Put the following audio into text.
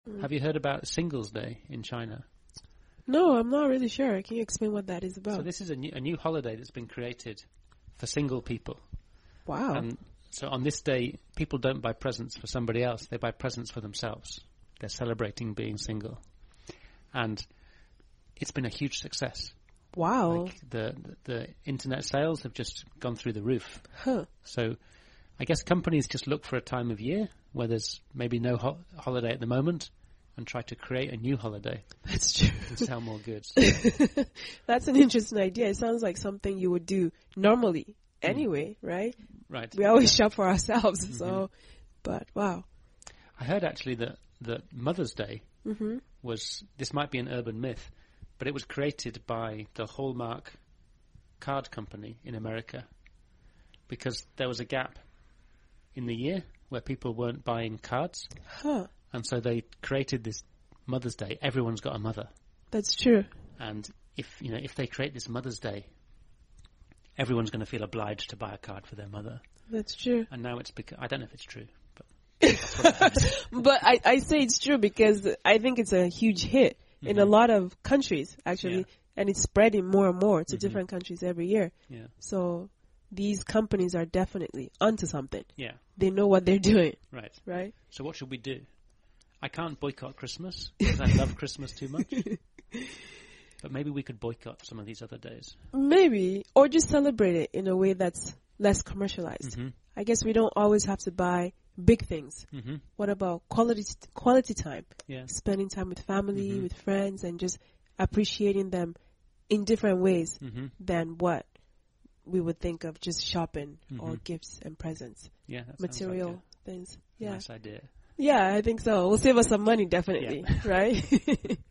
Have you heard about Singles Day in China? No, I'm not really sure. Can you explain what that is about? So this is a new holiday that's been created for single people. Wow. And so on this day, people don't buy presents for somebody else. They buy presents for themselves. They're celebrating being single. And it's been a huge success. Wow. Like the internet sales have just gone through the roof. Huh. So I guess companies just look for a time of year where there's maybe no holiday at the moment and try to create a new holiday. That's true. And sell more goods. That's an interesting idea. It sounds like something you would do normally anyway, right? Right. We always shop for ourselves. So, but wow. I heard actually that Mother's Day was, this might be an urban myth, but it was created by the Hallmark card company in America because there was a gap in the year where people weren't buying cards. Huh. And so they created this Mother's Day. Everyone's got a mother. That's true. And if they create this Mother's Day, everyone's going to feel obliged to buy a card for their mother. That's true. And now it's because, I don't know if it's true, but that's what it is. But I say it's true because I think it's a huge hit in a lot of countries, actually. Yeah. And it's spreading more and more to different countries every year. Yeah. So these companies are definitely onto something. Yeah. They know what they're doing. Right. Right? So what should we do? I can't boycott Christmas because I love Christmas too much. But maybe we could boycott some of these other days. Maybe. Or just celebrate it in a way that's less commercialized. I guess we don't always have to buy big things. What about quality time? Yeah. Spending time with family, with friends, and just appreciating them in different ways than what we would think of just shopping or gifts and presents. Yeah, that material sounds like things. a Yeah. nice idea. Yeah, I think so. We'll save us some money, definitely. Yeah. Right?